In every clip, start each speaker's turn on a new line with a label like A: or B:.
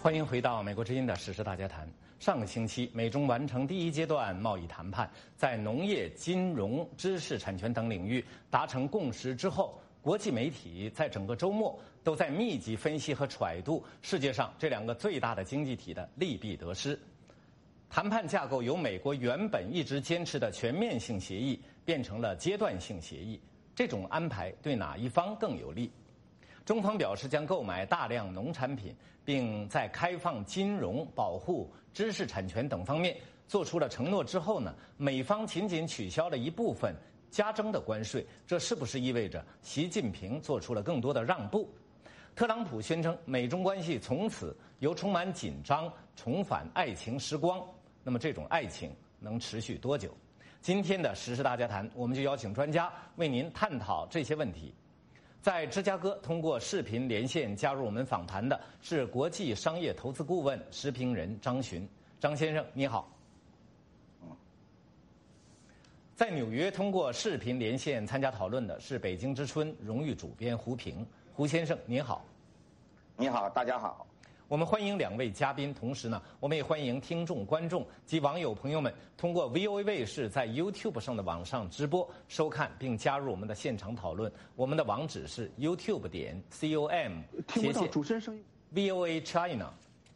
A: 欢迎回到美国之音的时事大家谈。上个星期，美中完成第一阶段贸易谈判，在农业、金融、知识产权等领域达成共识之后，国际媒体在整个周末都在密集分析和揣度世界上这两个最大的经济体的利弊得失。谈判架构由美国原本一直坚持的全面性协议变成了阶段性协议，这种安排对哪一方更有利？中方表示将购买大量农产品，并在开放金融、保护知识产权等方面做出了承诺之后呢，美方仅仅取消了一部分加征的关税，这是不是意味着习近平做出了更多的让步？特朗普宣称美中关系从此由充满紧张重返爱情时光，那么这种爱情能持续多久？今天的时事大家谈，我们就邀请专家为您探讨这些问题。在芝加哥通过视频连线加入我们访谈的是国际商业投资顾问、时评人张巡。张先生，你好。在纽约通过视频连线参加讨论的是北京之春荣誉主编胡平。胡先生，你好。
B: 你好，大家好。
A: 我们欢迎两位嘉宾，同时呢，我们也欢迎听众、观众及网友朋友们通过 VOA 卫视在 YouTube 上的网上直播收看，并加入我们的现场讨论。我们的网址是 YouTube.com/。
C: 听不到主持人声音。
A: VOA China。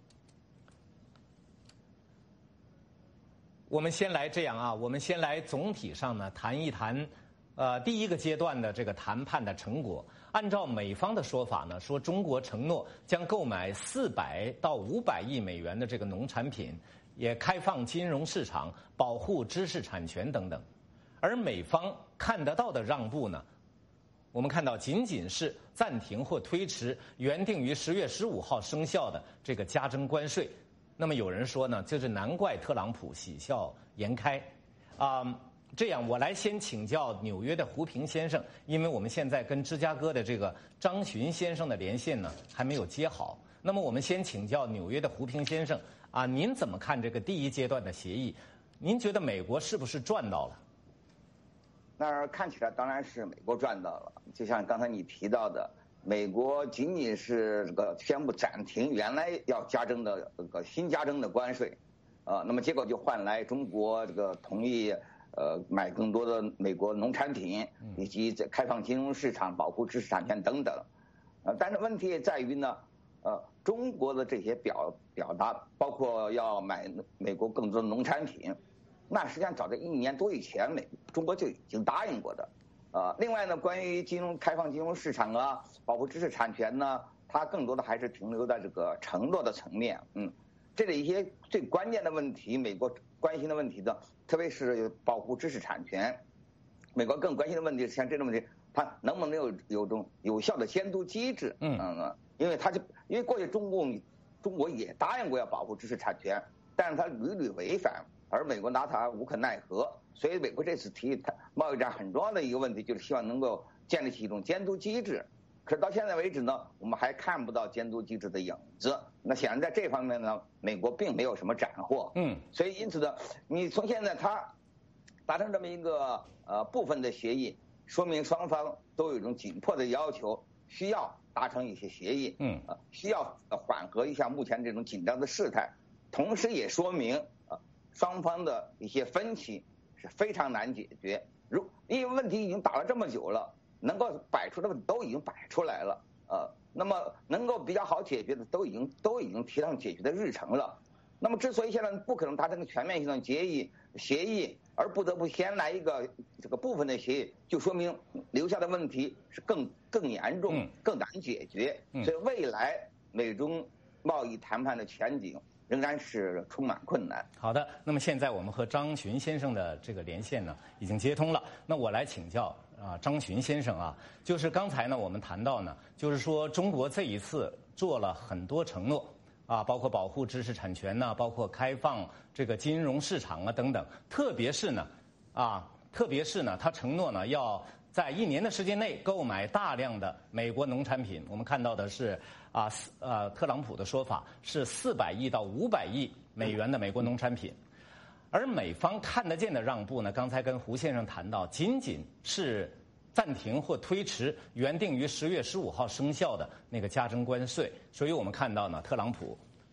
A: 我们先来这样啊，我们先来总体上呢谈一谈，第一个阶段的这个谈判的成果。按照美方的说法呢，说中国承诺将购买400到500亿美元的这个农产品，也开放金融市场，保护知识产权等等。而美方看得到的让步呢，我们看到仅仅是暂停或推迟原定于10月15号生效的这个加征关税。那么有人说呢，就是难怪特朗普喜笑颜开这样，我来先请教纽约的胡平先生，因为我们现在跟芝加哥的这个张巡先生的连线呢还没有接好。那么我们先请教纽约的胡平先生您怎么看这个第一阶段的协议？您觉得美国是不是赚到了？
B: 那看起来当然是美国赚到了，就像刚才你提到的，美国仅仅是这个宣布暂停原来要加征的这个新加征的关税，那么结果就换来中国这个同意买更多的美国农产品，以及开放金融市场、保护知识产权等等。但是问题也在于呢，中国的这些表达，包括要买美国更多的农产品，那实际上早在1年多以前，中国就已经答应过的。另外呢，关于开放金融市场啊，保护知识产权呢，它更多的还是停留在这个承诺的层面。这里一些最关键的问题，美国关心的问题呢，特别是保护知识产权，美国更关心的问题是像这种问题，它能不能有种有效的监督机制？因为过去中国也答应过要保护知识产权，但是它屡屡违反，而美国拿它无可奈何。所以美国这次提贸易战很重要的一个问题，就是希望能够建立起一种监督机制。可是到现在为止呢，我们还看不到监督机制的影子。那显然在这方面呢，美国并没有什么斩获。所以因此呢，你从现在他达成这么一个部分的协议，说明双方都有一种紧迫的要求，需要达成一些协议。需要缓和一下目前这种紧张的事态，同时也说明双方的一些分歧是非常难解决。因为问题已经打了这么久了。能够摆出的问题都已经摆出来了，那么能够比较好解决的都已经提上解决的日程了。那么之所以现在不可能达成全面性的协议，而不得不先来一个这个部分的协议，就说明留下的问题是更严重、更难解决。所以未来美中贸易谈判的前景仍然是充满困难。
A: 好的，那么现在我们和张巡先生的这个连线呢已经接通了。那我来请教张巡先生就是刚才呢我们谈到呢，就是说中国这一次做了很多承诺包括保护知识产权包括开放这个金融市场等等，特别是呢，他承诺呢要在1年的时间内购买大量的美国农产品。我们看到的是特朗普的说法是400亿到500亿美元的美国农产品。而美方看得见的让步呢，刚才跟胡先生谈到，仅仅是暂停或推迟原定于10月15号生效的那个加征关税。所以我们看到呢，特朗普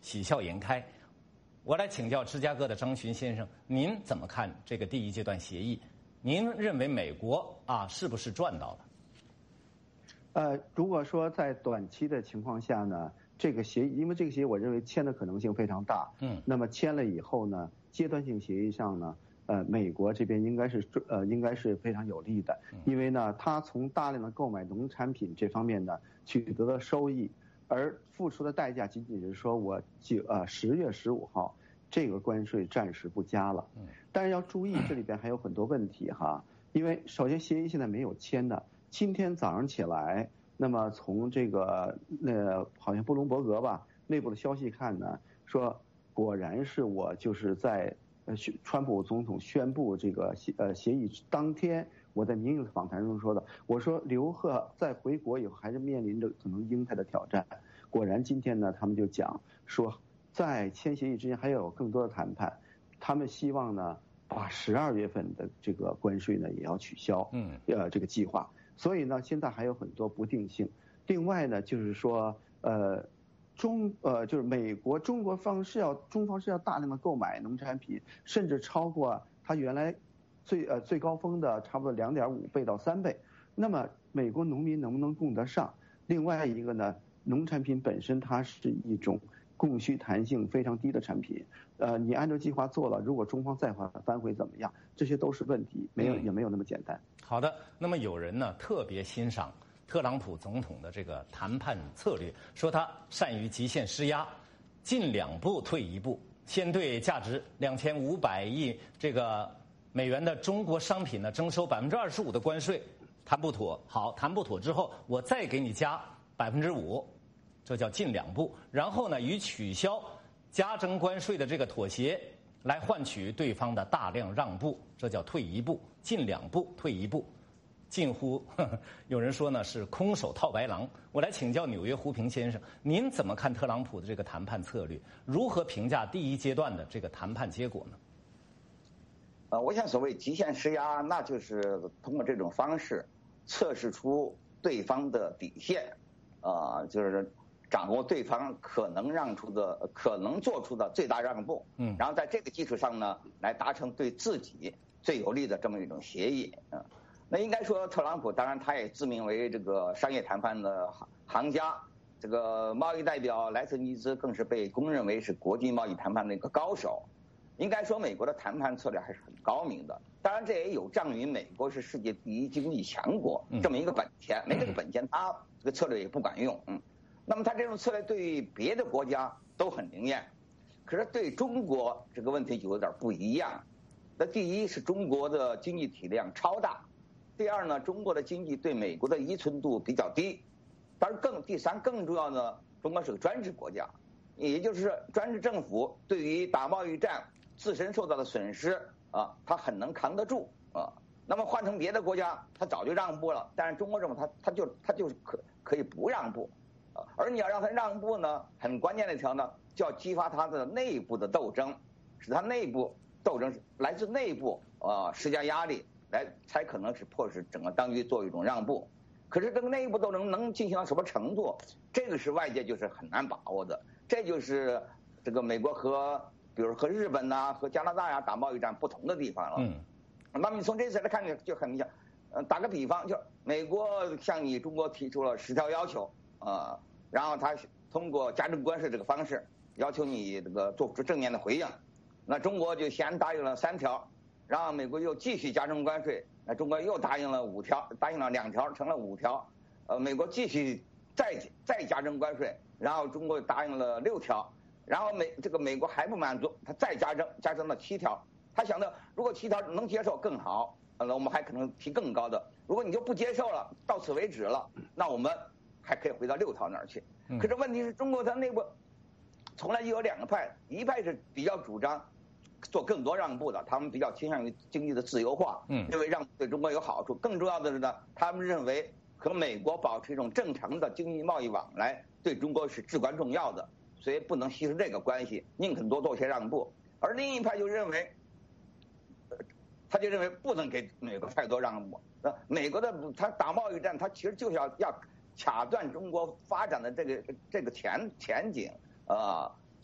A: 喜笑颜开。我来请教芝加哥的张巡先生，您怎么看这个第一阶段协议？您认为美国是不是赚到
C: 了？如果说在短期的情况下呢，这个协议，因为这个协议我认为签的可能性非常大，那么签了以后呢，阶段性协议上呢，美国这边应该是非常有利的，因为呢，它从大量的购买农产品这方面呢取得了收益，而付出的代价仅仅是说我10月15号这个关税暂时不加了，但是要注意这里边还有很多问题哈，因为首先协议现在没有签的，今天早上起来，那么从这个好像布隆伯格吧内部的消息看呢，说果然是我就是在川普总统宣布这个协议当天，我在民意的访谈中说的，我说刘鹤在回国以后还是面临着可能英泰的挑战，果然今天呢他们就讲说在签协议之前还要有更多的谈判，他们希望呢把12月份的这个关税呢也要取消，这个计划，所以呢现在还有很多不定性。另外呢就是说就是美国中方是要大量的购买农产品，甚至超过它原来最高峰的差不多2.5倍到3倍。那么美国农民能不能供得上？另外一个呢，农产品本身它是一种供需弹性非常低的产品，你按照计划做了，如果中方再反悔怎么样？这些都是问题，也没有那么简单。
A: 好的，那么有人呢特别欣赏特朗普总统的这个谈判策略，说他善于极限施压，进2步退1步，先对价值2500亿这个美元的中国商品呢征收25%的关税，谈不妥，好，谈不妥之后，我再给你加5%，这叫进2步，然后呢以取消加征关税的这个妥协来换取对方的大量让步，这叫退1步，进2步退1步。近乎有人说呢是空手套白狼。我来请教纽约胡平先生，您怎么看特朗普的这个谈判策略？如何评价第一阶段的这个谈判结果呢？
B: 我想所谓极限施压，那就是通过这种方式测试出对方的底线，就是掌握对方可能做出的最大让步，然后在这个基础上呢，来达成对自己最有利的这么一种协议，那应该说，特朗普当然他也自命为这个商业谈判的行家，这个贸易代表莱特尼兹更是被公认为是国际贸易谈判的一个高手。应该说，美国的谈判策略还是很高明的。当然，这也有仗于美国是世界第一经济强国这么一个本钱，没这个本钱，他这个策略也不管用。那么他这种策略对于别的国家都很灵验，可是对中国这个问题就有点不一样。那第一是中国的经济体量超大。第二呢，中国的经济对美国的依存度比较低，但是第三更重要呢，中国是个专制国家，也就是专制政府对于打贸易战自身受到的损失它很能扛得住那么换成别的国家，他早就让步了，但是中国政府他就是可以不让步而你要让他让步呢，很关键的一条呢，就要激发他的内部的斗争，使他内部斗争来自内部施加压力。才可能是迫使整个当局做一种让步，可是这个内部斗争能进行到什么程度，这个是外界就是很难把握的。这就是这个美国比如和日本和加拿大打贸易战不同的地方了。那么你从这次来看就很明显。打个比方，就美国向你中国提出了10条要求然后他通过加征关税这个方式要求你这个做出正面的回应，那中国就先答应了3条。然后美国又继续加征关税，那中国又答应了2条，成了5条。美国继续再加征关税，然后中国答应了6条，然后美国还不满足，他再加征了7条。他想的，如果7条能接受更好，那我们还可能提更高的。如果你就不接受了，到此为止了，那我们还可以回到6条那儿去。可是问题是中国它内部从来就有2个派，一派是比较主张做更多让步的，他们比较倾向于经济的自由化，认为让步对中国有好处。更重要的是呢，他们认为和美国保持一种正常的经济贸易往来对中国是至关重要的，所以不能牺牲这个关系，宁肯多做些让步。而另一派就认为，不能给美国太多让步。美国的他打贸易战，他其实就是要卡断中国发展的这个前景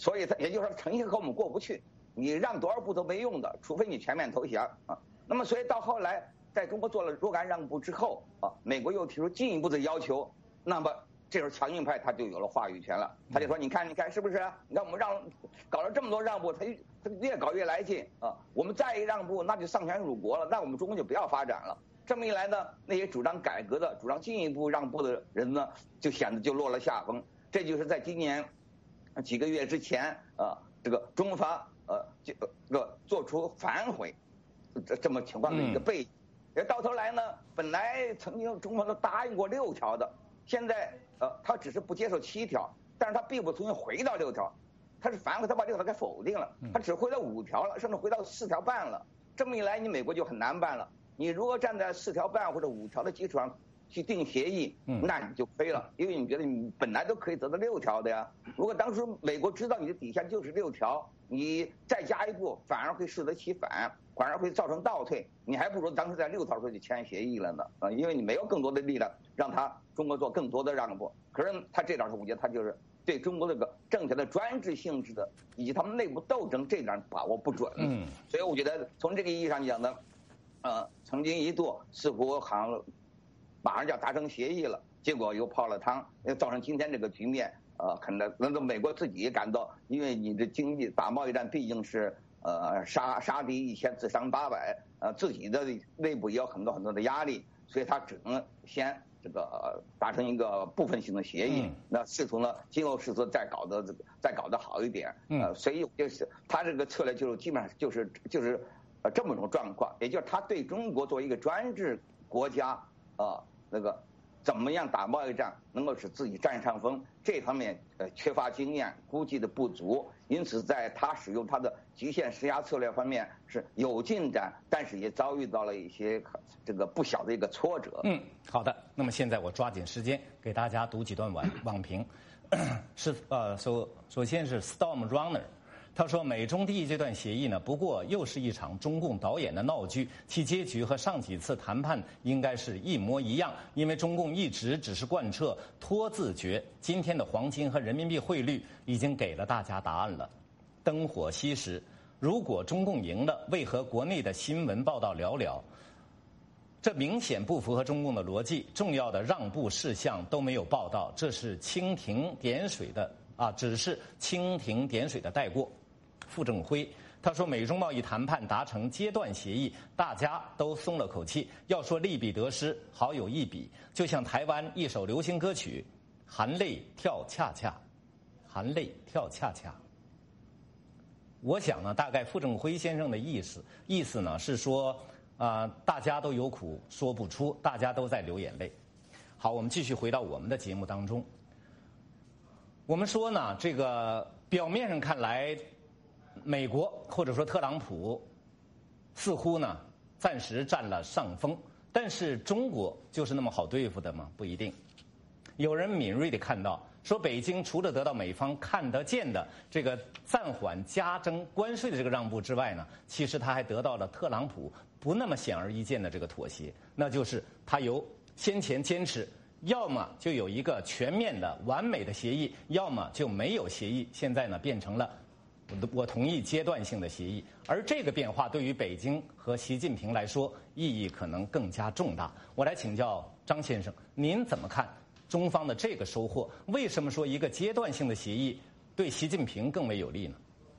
B: 所以也就是说程序和我们过不去，你让多少步都没用的，除非你全面投降啊。那么所以到后来，在中国做了若干让步之后啊，美国又提出进一步的要求，那么这时候强硬派他就有了话语权了，他就说你看是不是啊？你看我们搞了这么多让步，他越搞越来劲啊，我们再一让步那就丧权辱国了，那我们中国就不要发展了。这么一来呢，那些主张改革的、主张进一步让步的人呢，就显得就落了下风。这就是在今年几个月之前这个中方这个做出反悔这么情况的一个背景。到头来呢，本来曾经中方都答应过6条的，现在他只是不接受7条，但是他并不重新回到6条，他是反悔，他把6条给否定了，他只回到5条了，甚至回到4条半了。这么一来，你美国就很难办了。你如果站在4条半或者5条的基础上去定协议，那你就飞了，因为你觉得你本来都可以得到6条的呀。如果当时美国知道你的底线就是6条，你再加一步，反而会适得其反，反而会造成倒退。你还不如当时在6条时候就签协议了呢，因为你没有更多的力量让中国做更多的让步。可是他这点我觉得他就是对中国这个政权的专制性质的以及他们内部斗争这点把握不准。所以我觉得从这个意义上讲呢。曾经一度似乎好像马上就要达成协议了，结果又泡了汤，造成今天这个局面。可能美国自己也感到，因为你的经济打贸易战毕竟是杀敌1000自伤800，自己的内部也有很多的压力，所以他只能先这个达成一个部分性的协议。那试图呢，今后试图再搞得好一点。所以就是他这个策略基本上就是这么一种状况，也就是他对中国作为一个专制国家那个怎么样打贸易战能够使自己占上风，这方面缺乏经验，估计的不足，因此在他使用他的极限施压策略方面是有进展，但是也遭遇到了一些这个不小的一个挫折。
A: 好的，那么现在我抓紧时间给大家读几段网评，是首先是 Storm Runner。他说，美中第一阶段协议呢，不过又是一场中共导演的闹剧，其结局和上几次谈判应该是一模一样，因为中共一直只是贯彻拖字诀。今天的黄金和人民币汇率已经给了大家答案了。灯火熄时，如果中共赢了，为何国内的新闻报道寥寥？这明显不符合中共的逻辑，重要的让步事项都没有报道，这是蜻蜓点水的只是蜻蜓点水的带过。傅政辉他说，美中贸易谈判达成阶段协议，大家都松了口气。要说利弊得失，好有一比，就像台湾一首流行歌曲《含泪跳恰恰》，含泪跳恰恰。我想呢，大概傅政辉先生的意思呢是说，大家都有苦说不出，大家都在流眼泪。好，我们继续回到我们的节目当中。我们说呢，这个表面上看来，美国或者说特朗普似乎呢暂时占了上风，但是中国就是那么好对付的吗？不一定。有人敏锐地看到，说北京除了得到美方看得见的这个暂缓加征关税的这个让步之外呢，其实他还得到了特朗普不那么显而易见的这个妥协，那就是他由先前坚持要么就有一个全面的完美的协议，要么就没有协议，现在呢变成了我同意阶段性的协议。而这个变化对于北京和习近平来说意义可能更加重大。我来请教张先生，您怎么看中方的这个收获？为什么说一个阶段性的协议对习近平更为有利呢？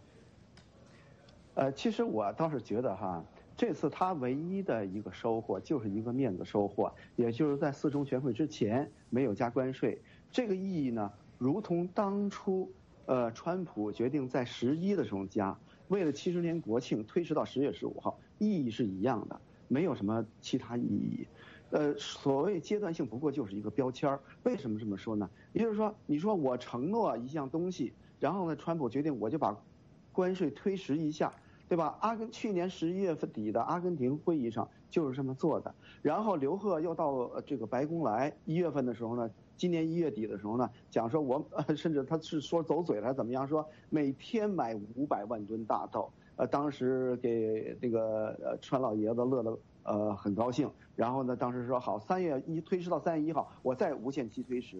C: 其实我倒是觉得这次他唯一的一个收获就是一个面子收获，也就是在4中全会之前没有加关税。这个意义呢，如同当初川普决定在11的时候加，为了70年国庆推迟到10月15号，意义是一样的，没有什么其他意义。所谓阶段性不过就是一个标签儿。为什么这么说呢？也就是说，你说我承诺一项东西，然后呢，川普决定我就把关税推迟一下，对吧？去年11月份底的阿根廷会议上就是这么做的。然后刘鹤又到这个白宫来，1月份的时候呢，今年1月底的时候呢，讲说甚至他是说走嘴了还怎么样，说每天买500万吨大豆。当时给那个川老爷子乐得很高兴。然后呢，当时说好，3月1推迟到3月1号，我再无限期推迟。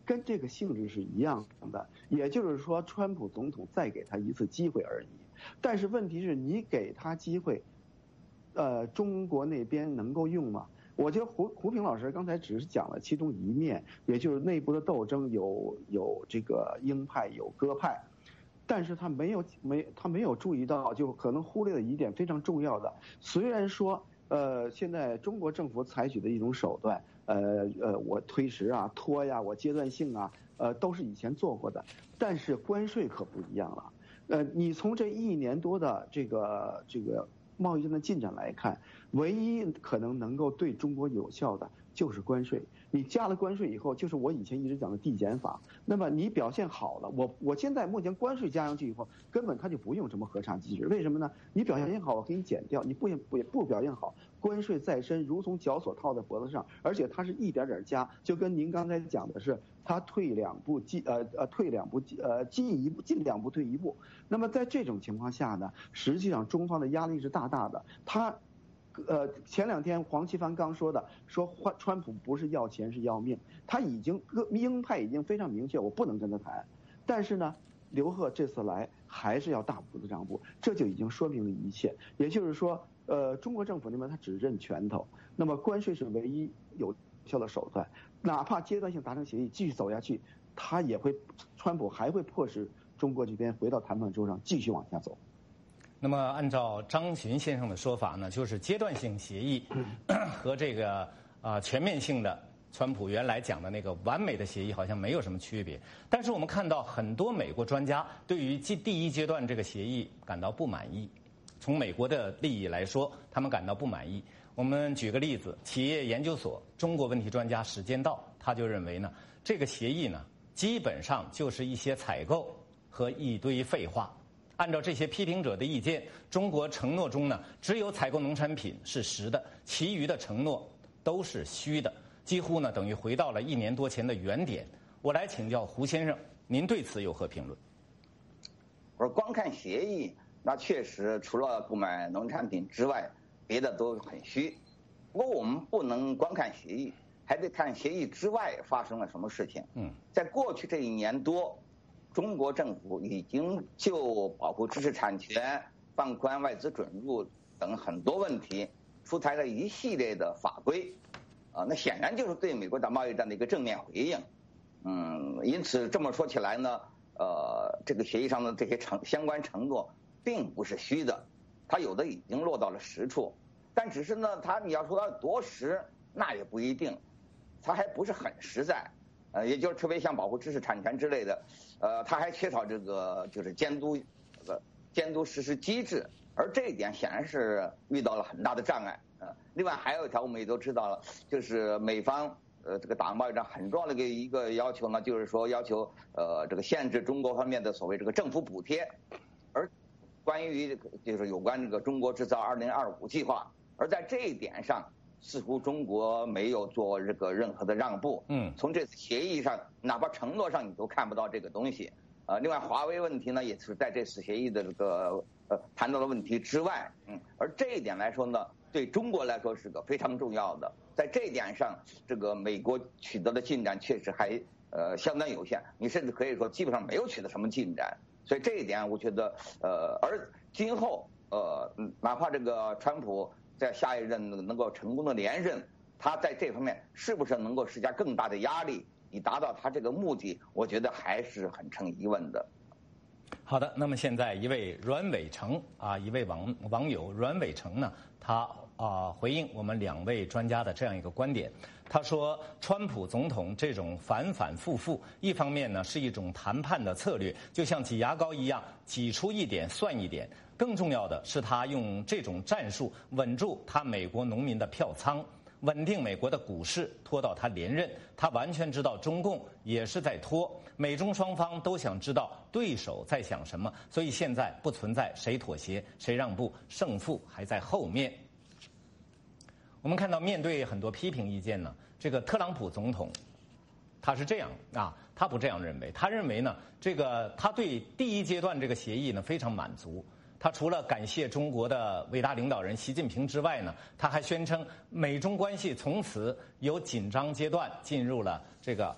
C: 跟这个性质是一样的，也就是说，川普总统再给他一次机会而已。但是问题是你给他机会，中国那边能够用吗？我觉得胡平老师刚才只是讲了其中一面，也就是内部的斗争有这个鹰派有鸽派，但是他没有注意到，就可能忽略了一点非常重要的。虽然说现在中国政府采取的一种手段，我推迟啊、拖呀、我阶段性啊，都是以前做过的，但是关税可不一样了。你从这1年多的这个贸易战的进展来看，唯一可能够对中国有效的就是关税。你加了关税以后，就是我以前一直讲的递减法。那么你表现好了，我现在目前关税加上去以后，根本它就不用什么核查机制。为什么呢？你表现好，我给你减掉；你不表现好，关税在身，如同绞索套在脖子上，而且它是一点点加，就跟您刚才讲的是，它退2步进2步退1步。那么在这种情况下呢，实际上中方的压力是大的。前2天黄奇帆刚说川普不是要钱是要命，他鹰派已经非常明确，我不能跟他谈。但是呢，刘鹤这次来还是要大幅的让步，这就已经说明了一切。也就是说，中国政府那边他只认拳头，那么关税是唯一有效的手段，哪怕阶段性达成协议继续走下去，川普还会迫使中国这边回到谈判桌上继续往下走。
A: 那么，按照张巡先生的说法呢，就是阶段性协议和这个全面性的川普原来讲的那个完美的协议好像没有什么区别。但是我们看到很多美国专家对于第1阶段这个协议感到不满意。从美国的利益来说，他们感到不满意。我们举个例子，企业研究所中国问题专家史坚道他就认为呢，这个协议呢基本上就是一些采购和一堆废话。按照这些批评者的意见，中国承诺中呢，只有采购农产品是实的，其余的承诺都是虚的，几乎呢等于回到了1年多前的原点。我来请教胡先生，您对此有何评论？
B: 我说光看协议，那确实除了购买农产品之外，别的都很虚。不过我们不能光看协议，还得看协议之外发生了什么事情。在过去这1年多。中国政府已经就保护知识产权、放宽外资准入等很多问题，出台了一系列的法规，那显然就是对美国打贸易战的一个正面回应。因此这么说起来呢，这个协议上的这些相关承诺并不是虚的，它有的已经落到了实处，但只是呢，你要说它多实，那也不一定，它还不是很实在。也就是特别像保护知识产权之类的，它还缺少这个就是监督实施机制，而这一点显然是遇到了很大的障碍。另外还有一条我们也都知道了，就是美方这个打贸易战很重要的一个要求呢，就是说要求这个限制中国方面的所谓这个政府补贴，而关于就是有关这个中国制造2025计划，而在这一点上。似乎中国没有做这个任何的让步。从这次协议上，哪怕承诺上你都看不到这个东西。另外华为问题呢，也是在这次协议的这个谈到的问题之外。而这一点来说呢，对中国来说是个非常重要的。在这一点上，这个美国取得的进展确实还相当有限，你甚至可以说基本上没有取得什么进展。所以这一点我觉得而今后哪怕这个川普。在下一任能够成功的连任，他在这方面是不是能够施加更大的压力，以达到他这个目的？我觉得还是很成疑问的。
A: 好的，那么现在一位阮伟成一位网友阮伟成呢，他回应我们2位专家的这样一个观点。他说，川普总统这种反反复复，一方面呢是一种谈判的策略，就像挤牙膏一样，挤出一点算一点。更重要的是，他用这种战术稳住他美国农民的票仓，稳定美国的股市，拖到他连任。他完全知道中共也是在拖，美中双方都想知道对手在想什么，所以现在不存在谁妥协谁让步，胜负还在后面。我们看到，面对很多批评意见呢，这个特朗普总统他是这样他不这样认为，他认为呢，他对第1阶段这个协议呢非常满足。他除了感谢中国的伟大领导人习近平之外呢，他还宣称美中关系从此由紧张阶段进入了这个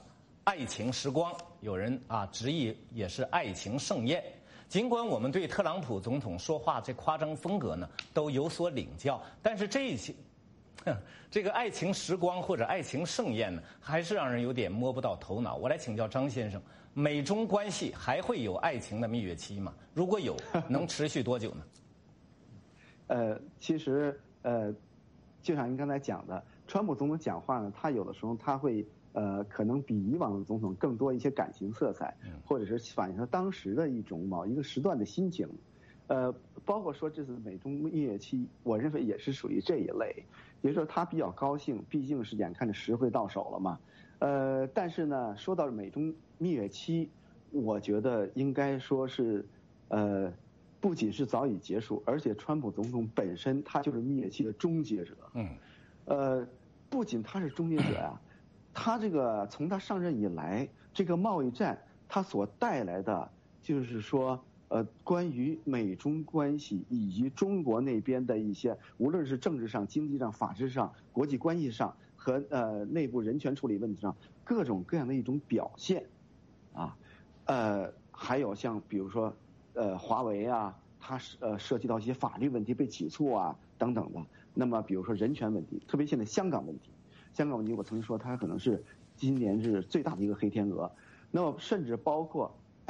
A: 爱情时光，有人直译也是爱情盛宴。尽管我们对特朗普总统说话这夸张风格呢都有所领教，但是这个爱情时光或者爱情盛宴呢，还是让人有点摸不到头脑。我来请教张先生，美中关系还会有爱情的蜜月期吗？如果有，能持续多久呢？
C: 其实就像您刚才讲的，川普总统讲话呢，他有的时候他会可能比以往的总统更多一些感情色彩，或者是反映他当时的一种某一个时段的心情。包括说这次美中蜜月期，我认为也是属于这一类，也就是说他比较高兴，毕竟是眼看着时会到手了嘛。但是呢，说到美中蜜月期，我觉得应该说是不仅是早已结束，而且川普总统本身他就是蜜月期的终结者。不仅他是终结者呀，他这个从他上任以来，这个贸易战他所带来的就是说。关于美中关系以及中国那边的一些，无论是政治上、经济上、法治上、国际关系上和内部人权处理问题上各种各样的一种表现，还有像比如说华为啊，它涉及到一些法律问题被起诉啊等等的。那么比如说人权问题，特别现在香港问题，我曾经说它可能是今年是最大的一个黑天鹅。那么甚至包括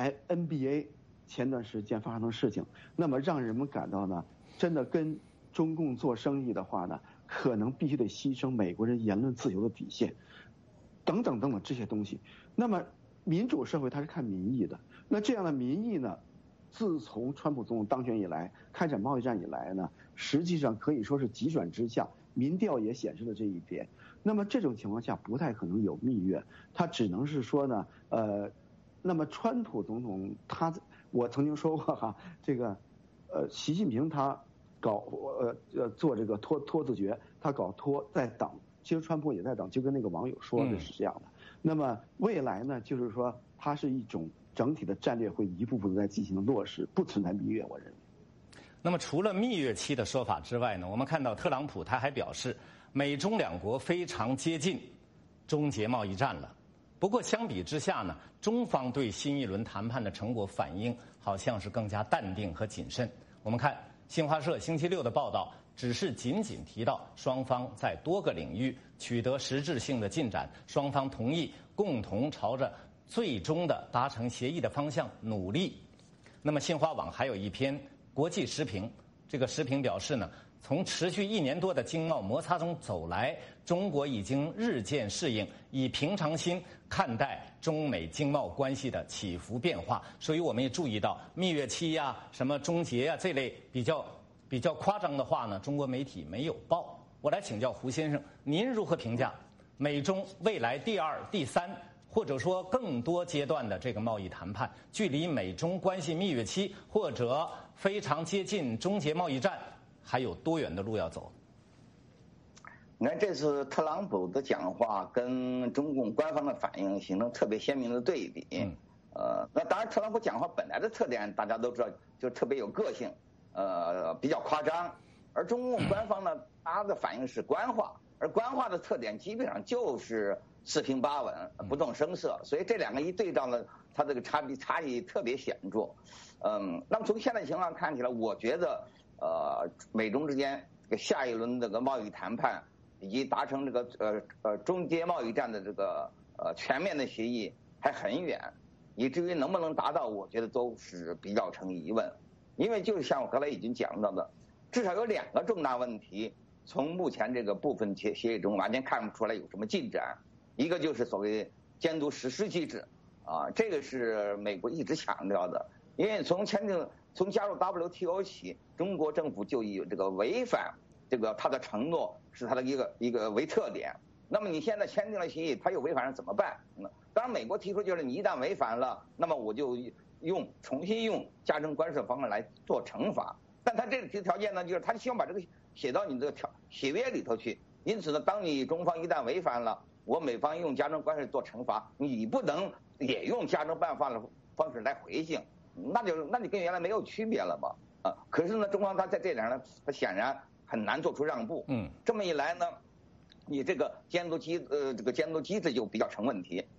C: NBA。前段时间发生的事情，那么让人们感到呢，真的跟中共做生意的话呢，可能必须得牺牲美国人言论自由的底线，等等等等这些东西。那么民主社会它是看民意的，那这样的民意呢，自从川普总统当选以来，开展贸易战以来呢，实际上可以说是急转直下，民调也显示了这一点。那么这种情况下不太可能有蜜月，他只能是说呢，那么川普总统我曾经说过哈，这个习近平他搞做这个拖字诀，他搞拖在等，其实川普也在等，就跟那个网友说的是这样的。那么未来呢，就是说它是一种整体的战略会一步步的在进行落实，不存在蜜月，我认为。
A: 那么除了蜜月期的说法之外呢，我们看到特朗普他还表示，美中两国非常接近终结贸易战了。不过相比之下呢，中方对新一轮谈判的成果反应好像是更加淡定和谨慎。我们看新华社星期六的报道，只是仅仅提到双方在多个领域取得实质性的进展，双方同意共同朝着最终的达成协议的方向努力。那么新华网还有一篇国际时评，这个时评表示呢，从持续1年多的经贸摩擦中走来，中国已经日渐适应，以平常心看待中美经贸关系的起伏变化。所以我们也注意到蜜月期呀、什么终结呀这类比较夸张的话呢，中国媒体没有报。我来请教胡先生，您如何评价美中未来第2、第3，或者说更多阶段的这个贸易谈判，距离美中关系蜜月期或者非常接近终结贸易战，还有多远的路要走？
B: 你看这次特朗普的讲话跟中共官方的反应形成特别鲜明的对比。那当然特朗普讲话本来的特点大家都知道，就特别有个性，比较夸张。而中共官方呢，他的反应是官话，而官话的特点基本上就是四平八稳、不动声色。所以这两个一对照呢，它这个差异特别显著。那么从现在情况看起来，我觉得美中之间这个下一轮这个贸易谈判以及达成这个终结贸易战的这个全面的协议还很远，以至于能不能达到，我觉得都是比较成疑问。因为就像我刚才已经讲到的，至少有2个重大问题，从目前这个部分协议中完全看不出来有什么进展。一个就是所谓监督实施机制，这个是美国一直强调的。因为从加入 WTO 起，中国政府就以这个违反这个他的承诺是他的一个为特点。那么你现在签订了协议，他又违反了怎么办？当然美国提出就是你一旦违反了，那么我就重新用加征关税方案来做惩罚。但他这个条件呢，就是他希望把这个写到你的协约里头去。因此呢，当你中方一旦违反了，我美方用加征关税做惩罚，你不能也用加征办法的方式来回应，那就跟原来没有区别了嘛。可是呢，中方他在这点呢，他显然很难做出让步。这么一来呢，你这个监督机制就比较成问题。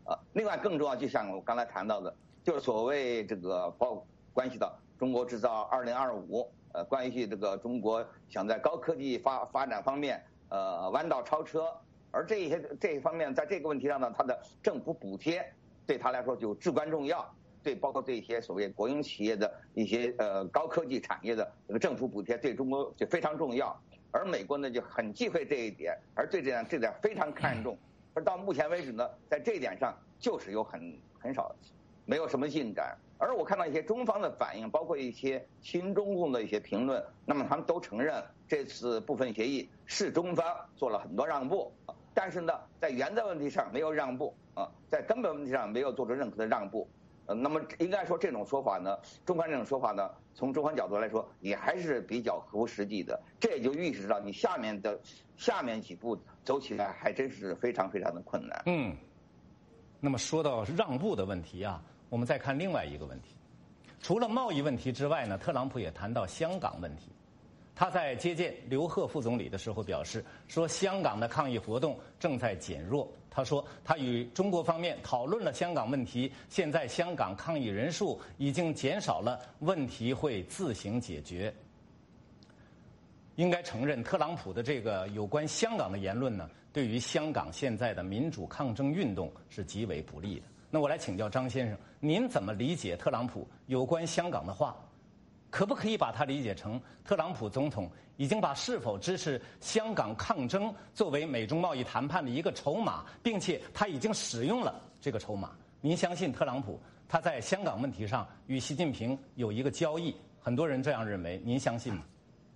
B: 另外更重要，就像我刚才谈到的，就是所谓这个关系到中国制造2025，关于这个中国想在高科技发展方面弯道超车，而这一方面在这个问题上呢，它的政府补贴对他来说就至关重要。包括对一些所谓国营企业的一些高科技产业的这个政府补贴对中国就非常重要，而美国呢就很忌讳这一点，而对这点非常看重，而到目前为止呢，在这一点上就是有很少，没有什么进展。而我看到一些中方的反应，包括一些亲中共的一些评论，那么他们都承认这次部分协议是中方做了很多让步，但是呢，在原则问题上没有让步在根本问题上没有做出任何的让步。那么应该说这种说法呢，中方这种说法呢，从中方角度来说也还是比较合乎实际的。这也就预示到你下面几步走起来还真是非常非常的困难。
A: 那么说到让步的问题啊，我们再看另外一个问题，除了贸易问题之外呢，特朗普也谈到香港问题。他在接见刘鹤副总理的时候表示，说香港的抗议活动正在减弱。他说，他与中国方面讨论了香港问题，现在香港抗议人数已经减少了，问题会自行解决。应该承认，特朗普的这个有关香港的言论呢，对于香港现在的民主抗争运动是极为不利的。那我来请教张先生，您怎么理解特朗普有关香港的话？可不可以把它理解成特朗普总统已经把是否支持香港抗争作为美中贸易谈判的一个筹码，并且他已经使用了这个筹码？您相信特朗普他在香港问题上与习近平有一个交易？很多人这样认为，您相信吗？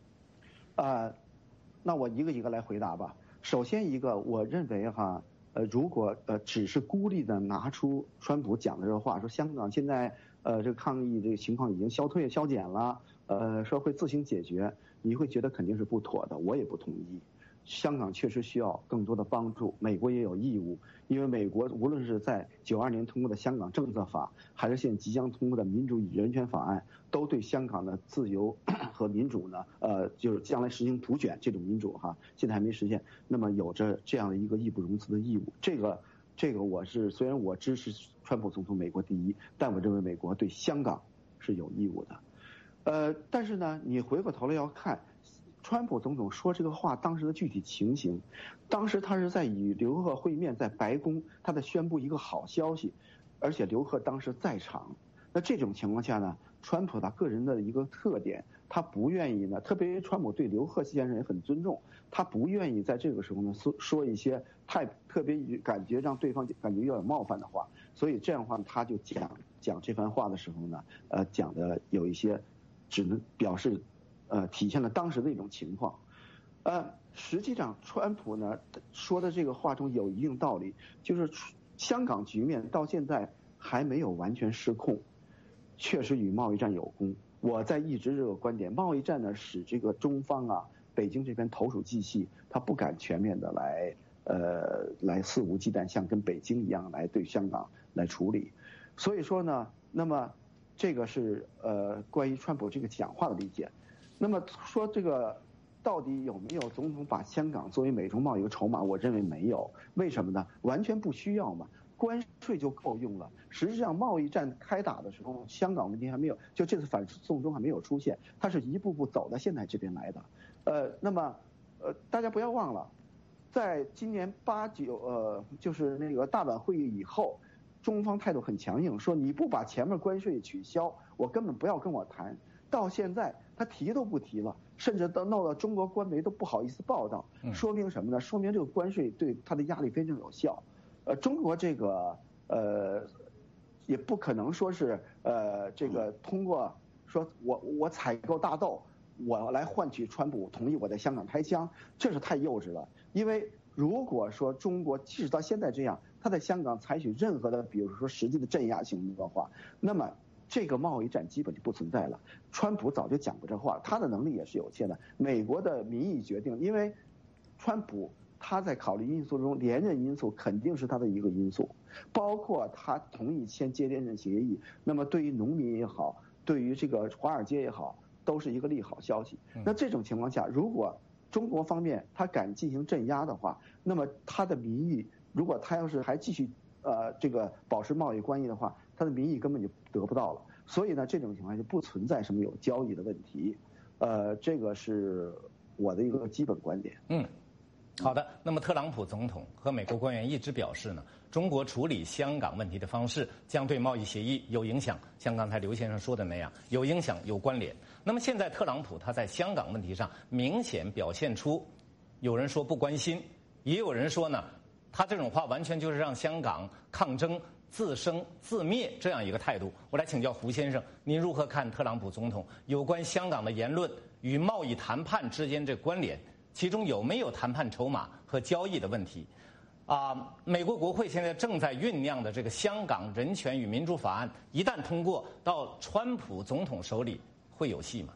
C: 那我一个一个来回答吧。首先一个，我认为如果只是孤立的拿出川普讲的这个话，说香港现在这个抗议这个情况已经消减了，说会自行解决，你会觉得肯定是不妥的，我也不同意。香港确实需要更多的帮助，美国也有义务，因为美国无论是在92年通过的香港政策法，还是现在即将通过的民主与人权法案，都对香港的自由和民主呢，就是将来实行普选这种民主现在还没实现，那么有着这样的一个义不容辞的义务。这个我是虽然我支持川普总统美国第一，但我认为美国对香港是有义务的。但是呢，你回过头来要看川普总统说这个话当时的具体情形。当时他是在与刘鹤会面，在白宫，他在宣布一个好消息，而且刘鹤当时在场。那这种情况下呢，川普他个人的一个特点，他不愿意呢，特别川普对刘鹤先生也很尊重，他不愿意在这个时候呢说一些特别感觉让对方感觉有点冒犯的话，所以这样的话他就讲这番话的时候呢，讲的有一些只能表示体现了当时的一种情况。实际上川普呢说的这个话中有一定道理，就是香港局面到现在还没有完全失控，确实与贸易战有功。我在一直这个观点，贸易战呢使这个中方北京这边投鼠忌器，他不敢全面的来肆无忌惮，像跟北京一样来对香港来处理。所以说呢，那么这个是关于川普这个讲话的理解。那么说这个到底有没有总统把香港作为美中贸易的筹码？我认为没有。为什么呢？完全不需要嘛，关税就够用了。实际上贸易战开打的时候，香港问题还没有，就这次反送中还没有出现，它是一步步走到现在这边来的。那么大家不要忘了，在今年8、9就是那个大阪会议以后，中方态度很强硬，说你不把前面关税取消，我根本不要跟我谈。到现在他提都不提了，甚至闹到中国官媒都不好意思报道，说明什么呢？说明这个关税对他的压力非常有效。中国这个也不可能说是这个通过说我采购大豆，我来换取川普同意我在香港开枪，这是太幼稚了。因为如果说中国即使到现在这样，他在香港采取任何的比如说实际的镇压行动的话，那么这个贸易战基本就不存在了。川普早就讲过这话，他的能力也是有限的。美国的民意决定，因为川普他在考虑因素中，连任因素肯定是他的一个因素，包括他同意签接连任协议，那么对于农民也好，对于这个华尔街也好，都是一个利好消息。那这种情况下，如果中国方面他敢进行镇压的话，那么他的民意，如果他要是还继续这个保持贸易关系的话，它的民意根本就得不到了。所以呢，这种情况就不存在什么有交易的问题。这个是我的一个基本观点。
A: 好的。那么特朗普总统和美国官员一直表示呢，中国处理香港问题的方式将对贸易协议有影响，像刚才刘先生说的那样，有影响有关联。那么现在特朗普他在香港问题上明显表现出，有人说不关心，也有人说呢，他这种话完全就是让香港抗争自生自灭这样一个态度。我来请教胡先生，您如何看特朗普总统有关香港的言论与贸易谈判之间这关联？其中有没有谈判筹码和交易的问题？美国国会现在正在酝酿的这个香港人权与民主法案，一旦通过到川普总统手里，会有戏吗？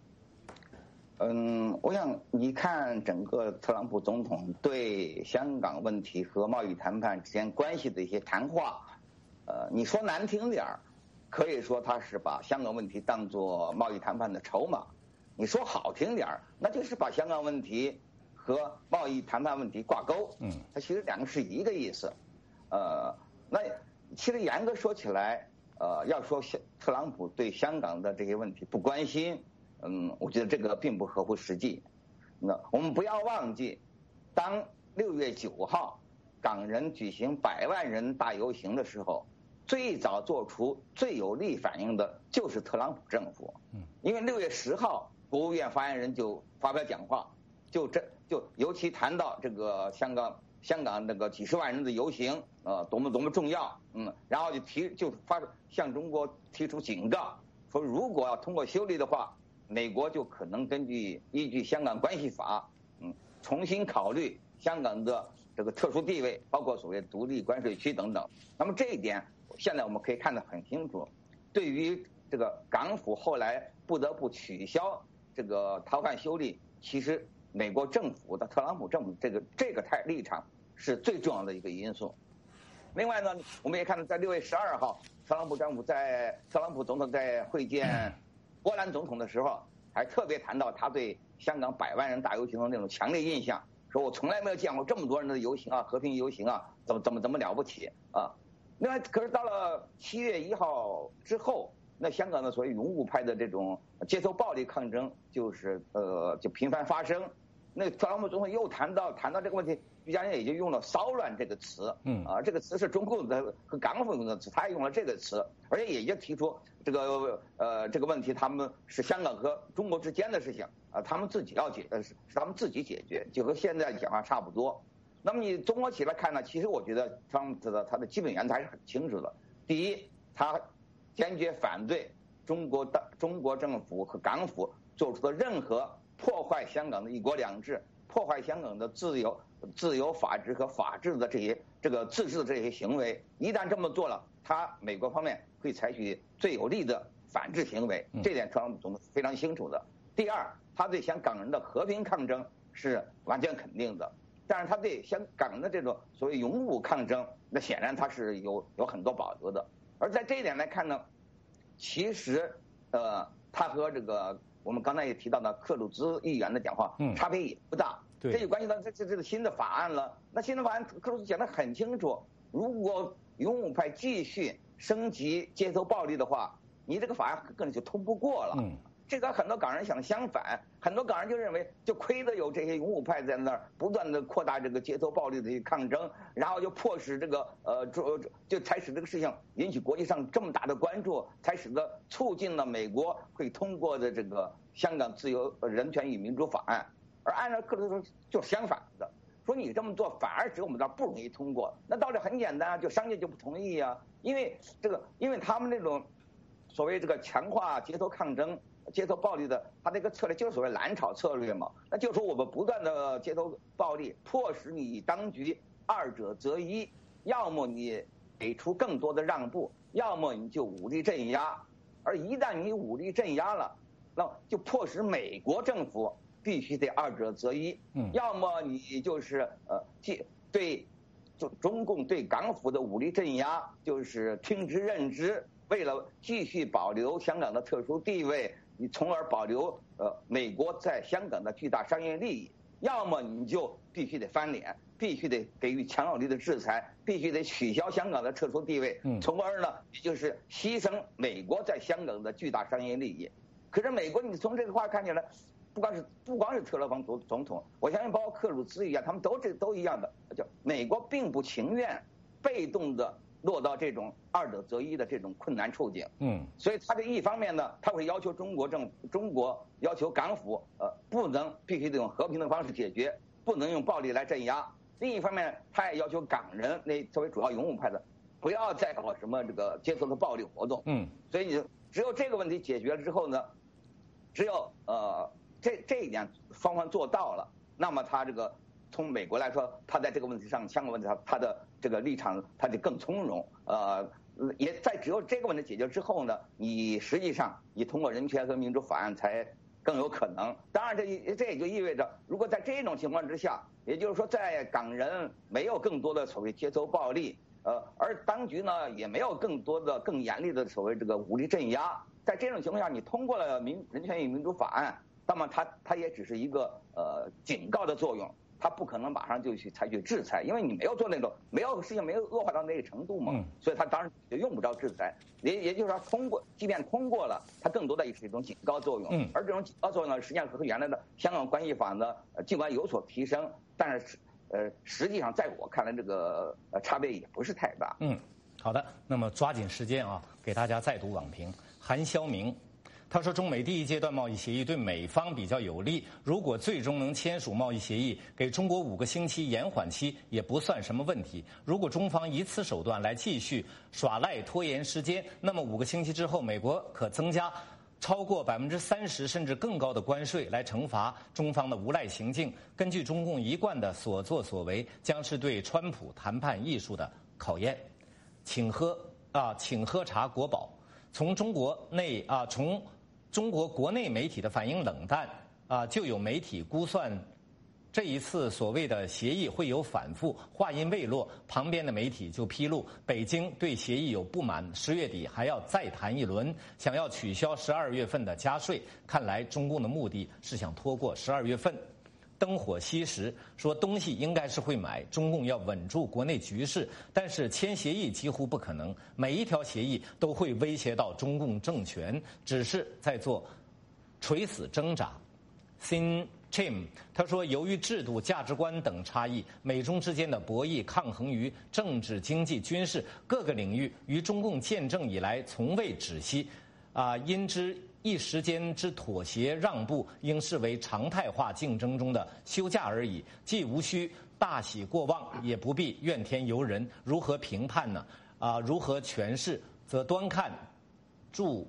B: 我想你看整个特朗普总统对香港问题和贸易谈判之间关系的一些谈话，你说难听点儿，可以说他是把香港问题当作贸易谈判的筹码；你说好听点儿，那就是把香港问题和贸易谈判问题挂钩。它其实两个是一个意思。那其实严格说起来，要说特朗普对香港的这些问题不关心，我觉得这个并不合乎实际。那我们不要忘记，当6月9号港人举行100万人大游行的时候，最早做出最有力反应的就是特朗普政府。因为6月10号国务院发言人就发表讲话，就尤其谈到这个香港那个几十万人的游行，多么重要，然后向中国提出警告，说如果要通过修例的话，美国就可能依据香港关系法，重新考虑香港的这个特殊地位，包括所谓独立关税区等等。那么这一点，现在我们可以看得很清楚。对于这个港府后来不得不取消这个逃犯修例，其实美国政府的特朗普政府这个立场是最重要的一个因素。另外呢，我们也看到在6月12号，特朗普总统在会见波兰总统的时候，还特别谈到他对香港100万人大游行的那种强烈印象，说我从来没有见过这么多人的游行啊，和平游行啊，怎么了不起啊！另外，可是到了7月1号之后，那香港的所谓拥护派的这种街头暴力抗争就频繁发生。那特朗普总统又谈到这个问题，居家人也就用了骚乱这个词，这个词是中共的和港府用的词，他也用了这个词，而且也就提出这个问题，他们是香港和中国之间的事情他们自己要是他们自己解决，就和现在讲话差不多。那么你综合起来看呢，其实我觉得特朗普他的基本原则还是很清楚的。第一，他坚决反对中国政府和港府做出的任何破坏香港的一国两制、破坏香港的自由法治和法治的这个自治的这些行为，一旦这么做了，美国方面会采取最有力的反制行为，这点特朗普总统非常清楚的。第二，他对香港人的和平抗争是完全肯定的，但是他对香港人的这种所谓勇武抗争，那显然他是有很多保留的。而在这一点来看呢，其实他和这个我们刚才也提到的克鲁兹议员的讲话差别也不大。这就关系到这个新的法案了。那新的法案克鲁兹讲得很清楚，如果勇武派继续升级街头暴力的话，你这个法案根本就通不过了。这个很多港人想的相反，很多港人就认为就亏得有这些勇武派在那儿不断的扩大这个街头暴力的抗争，然后就迫使这个就才使这个事情引起国际上这么大的关注，才使得促进了美国会通过的这个香港自由人权与民主法案。而按照克鲁兹说就相反的，说你这么做反而使我们这儿不容易通过。那道理很简单啊，就商界就不同意啊，因为他们那种所谓这个强化街头抗争、街头暴力的，他那个策略就是所谓蓝潮策略嘛。那就是说我们不断的街头暴力，迫使你当局二者择一，要么你给出更多的让步，要么你就武力镇压。而一旦你武力镇压了，那就迫使美国政府必须得二者择一，要么你就是对中共对港府的武力镇压就是听之任之，为了继续保留香港的特殊地位，你从而保留美国在香港的巨大商业利益；要么你就必须得翻脸， 必须得给予强有力的制裁，必须得取消香港的特殊地位，从而呢，也就是牺牲美国在香港的巨大商业利益。可是美国，你从这个话看起来，不光是特朗普总统，我相信包括克鲁兹一样，他们都一样的，就美国并不情愿被动的落到这种二者择一的这种困难处境。所以他这一方面呢，他会要求中国要求港府必须得用和平的方式解决，不能用暴力来镇压。另一方面，他也要求港人那作为主要拥护派的，不要再搞什么这个街头的暴力活动。所以你只有这个问题解决了之后呢，只有这一点双方做到了，那么他这个从美国来说，他在这个问题上，香港问题上，他的这个立场他就更从容。也在只有这个问题解决之后呢，你实际上你通过人权和民主法案才更有可能。当然这也就意味着，如果在这种情况之下，也就是说在港人没有更多的所谓街头暴力，而当局呢也没有更多的更严厉的所谓这个武力镇压，在这种情况下，你通过了人权与民主法案，那么它也只是一个警告的作用，它不可能马上就去采取制裁，因为你没有做那种事情没有恶化到那个程度嘛，所以它当然就用不着制裁。也就是说即便通过了，它更多的也是一种警告作用。而这种警告作用呢，实际上和原来的香港关系法呢，尽管有所提升，但是实际上在我看来，这个差别也不是太大。
A: 好的，那么抓紧时间啊，给大家再读网评。韩肖明他说，中美第一阶段贸易协议对美方比较有利，如果最终能签署贸易协议，给中国5个星期延缓期也不算什么问题。如果中方以此手段来继续耍赖拖延时间，那么5个星期之后，美国可增加超过30%甚至更高的关税来惩罚中方的无赖行径。根据中共一贯的所作所为，将是对川普谈判艺术的考验。请喝茶国宝。从中国国内媒体的反应冷淡就有媒体估算这一次所谓的协议会有反复。话音未落，旁边的媒体就披露北京对协议有不满，10月底还要再谈一轮，想要取消12月份的加税。看来中共的目的是想拖过12月份。灯火熄时说，东西应该是会买，中共要稳住国内局势，但是签协议几乎不可能，每一条协议都会威胁到中共政权，只是在做垂死挣扎。Sin Chim 他说，由于制度、价值观等差异，美中之间的博弈抗衡于政治、经济、军事各个领域，于中共建政以来从未止息。因之一时间之妥协让步，应视为常态化竞争中的休假而已，既无需大喜过望，也不必怨天尤人。如何评判呢？如何诠释，则端看驻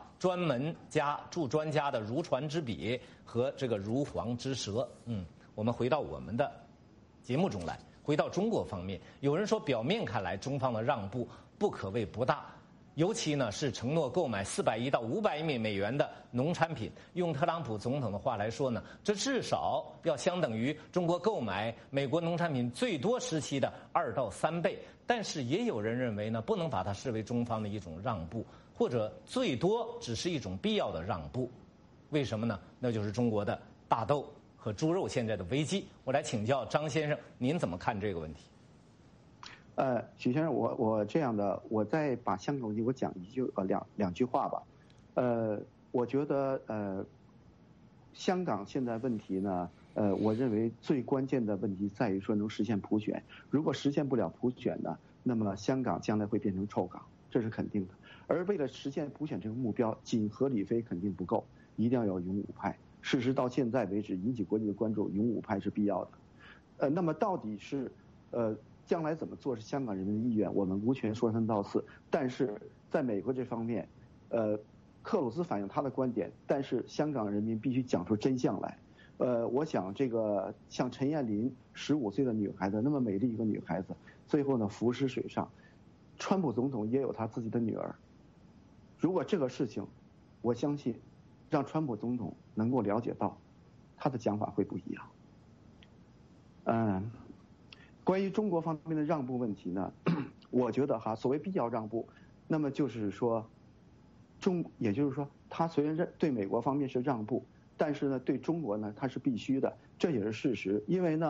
A: 专家的如传之笔和这个如簧之舌。我们回到我们的节目中来，回到中国方面，有人说表面看来中方的让步不可谓不大。尤其呢是承诺购买400亿到500亿美元的农产品，用特朗普总统的话来说呢，这至少要相等于中国购买美国农产品最多时期的2到3倍。但是也有人认为呢，不能把它视为中方的一种让步，或者最多只是一种必要的让步。为什么呢？那就是中国的大豆和猪肉现在的危机。我来请教张先生，您怎么看这个问题？
C: 许先生，我这样的，我再把香港问题我讲两句话吧。我觉得香港现在问题呢，我认为最关键的问题在于说能实现普选。如果实现不了普选呢，那么香港将来会变成臭港，这是肯定的。而为了实现普选这个目标，仅和理非肯定不够，一定要有勇武派。事实到现在为止引起国际的关注，勇武派是必要的。那么到底是将来怎么做是香港人民的意愿，我们无权说三道四。但是在美国这方面，克鲁兹反映他的观点，但是香港人民必须讲出真相来。我想这个像陈燕琳15岁的女孩子，那么美丽一个女孩子，最后呢浮尸水上。川普总统也有他自己的女儿。如果这个事情，我相信让川普总统能够了解到，他的讲法会不一样。关于中国方面的让步问题呢，我觉得所谓必要让步，那么就是说，也就是说，他虽然对美国方面是让步，但是呢，对中国呢，他是必须的，这也是事实。因为呢，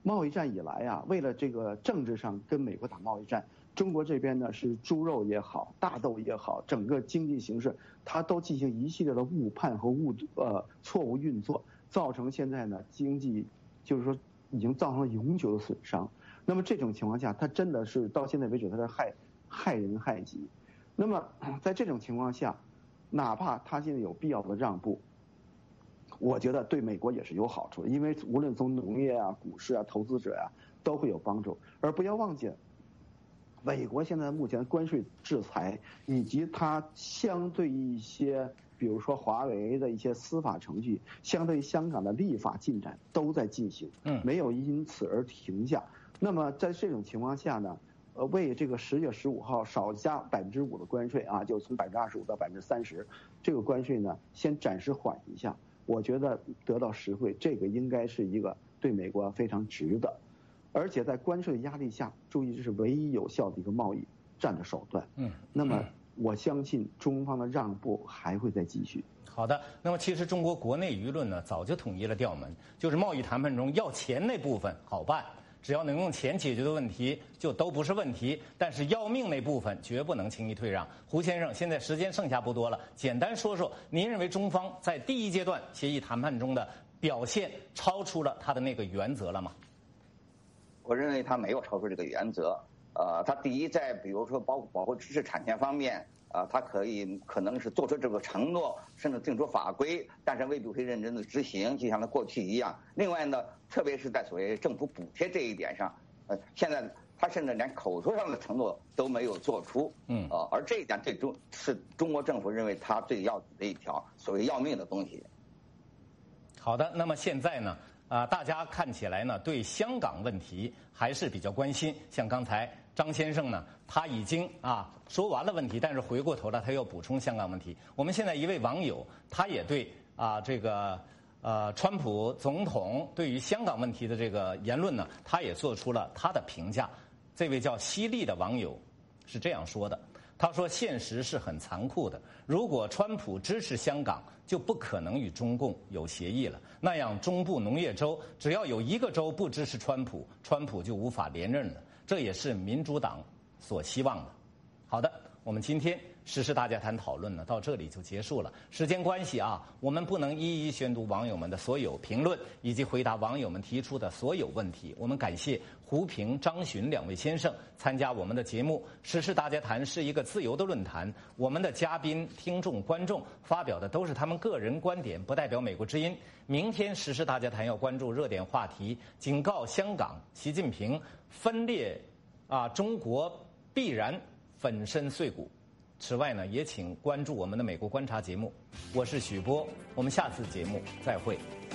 C: 贸易战以来啊，为了这个政治上跟美国打贸易战，中国这边呢是猪肉也好，大豆也好，整个经济形势它都进行一系列的误判和错误运作，造成现在呢经济就是说已经造成了永久的损伤。那么这种情况下，它真的是到现在为止，它是害人害己。那么在这种情况下，哪怕他现在有必要的让步，我觉得对美国也是有好处的，因为无论从农业啊、股市啊、投资者啊都会有帮助。而不要忘记，美国现在目前关税制裁以及它相对一些，比如说华为的一些司法程序，相对于香港的立法进展都在进行，没有因此而停下。那么在这种情况下呢，为这个10月15号少加5%的关税啊，就从25%到30%，这个关税呢先暂时缓一下。我觉得得到实惠，这个应该是一个对美国非常值的，而且在关税压力下，注意这是唯一有效的一个贸易战的手段。那么我相信中方的让步还会再继续。
A: 好的，那么其实中国国内舆论呢早就统一了调门，就是贸易谈判中要钱那部分好办，只要能用钱解决的问题就都不是问题，但是要命那部分绝不能轻易退让。胡先生，现在时间剩下不多了，简单说说您认为中方在第一阶段协议谈判中的表现超出了他的那个原则了吗？
B: 我认为他没有超出这个原则。他第一，在比如说保护知识产权方面，他可能是做出这个承诺，甚至定出法规，但是未必会认真的执行，就像他过去一样。另外呢，特别是在所谓政府补贴这一点上，现在他甚至连口头上的承诺都没有做出。而这一点是中国政府认为他最要紧的一条所谓要命的东西。
A: 好的，那么现在呢？大家看起来呢，对香港问题还是比较关心。像刚才张先生呢，他已经说完了问题，但是回过头来他又补充香港问题。我们现在一位网友，他也对这个川普总统对于香港问题的这个言论呢，他也做出了他的评价。这位叫犀利的网友是这样说的。他说：“现实是很残酷的。如果川普支持香港，就不可能与中共有协议了。那样，中部农业州只要有一个州不支持川普，川普就无法连任了。这也是民主党所希望的。”好的，我们今天时事大家谈讨论呢，到这里就结束了。时间关系我们不能一一宣读网友们的所有评论，以及回答网友们提出的所有问题。我们感谢胡平、张巡2位先生参加我们的节目。时事大家谈是一个自由的论坛，我们的嘉宾、听众、观众发表的都是他们个人观点，不代表美国之音。明天时事大家谈要关注热点话题，警告香港，习近平分裂中国必然粉身碎骨。此外呢，也请关注我们的美国观察节目。我是许波，我们下次节目再会。